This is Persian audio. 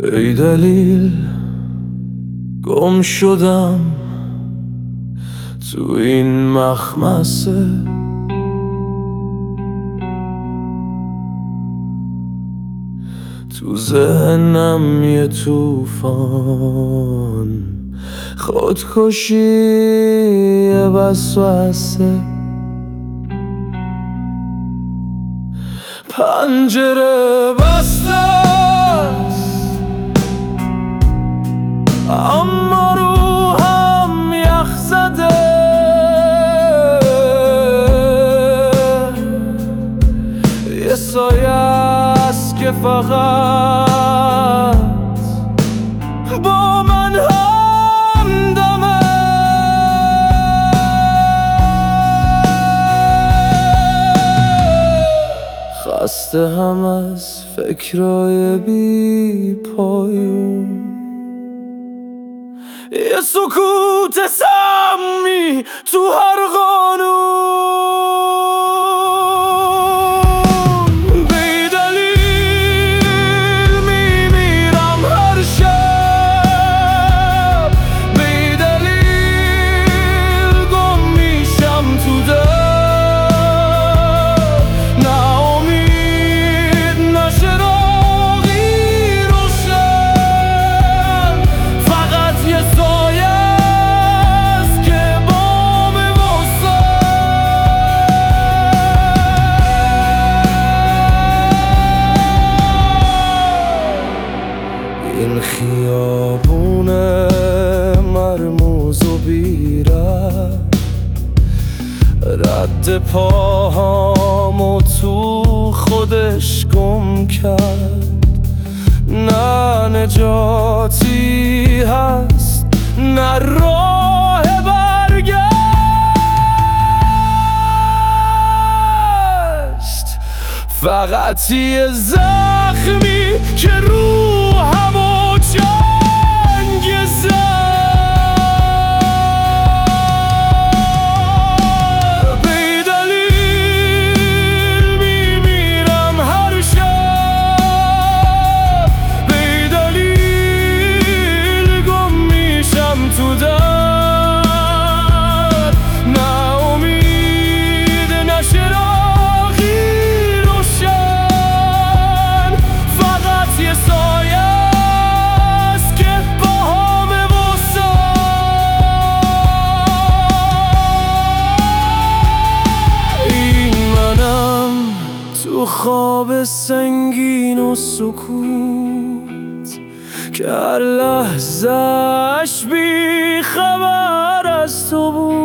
ای دلیل گم شدم تو این مخمسه، تو ذهنم یه توفان خودکشی یه وسوسه، پنجره بسته است اما روحم یخ زده، یه سایه است که فقط با من همدمه، خسته هم از فکرای بی پایون، یه سکوت سمی تو هر قانون، بی دلیل میمیرم هر شب، بی دلیل گم میشم تو در، نه امید نه چراغی روشن، فقط یه سایه است که بام این خیابون مرموز و بیره، رد پاهامو تو خودش گم کرد، نه نجاتی هست نه راه برگشت، فقط یه زخمی که روحمو جنگ زد، بی دلیل میمیرم هر شب، بی دلیل گم میشم تو در، نه امید نه چراغی روشن، فقط یه سایه است که باهامه این منم تو خواب سنگین و سکوت که هر لحظه‌اش بی خبر از تو بود.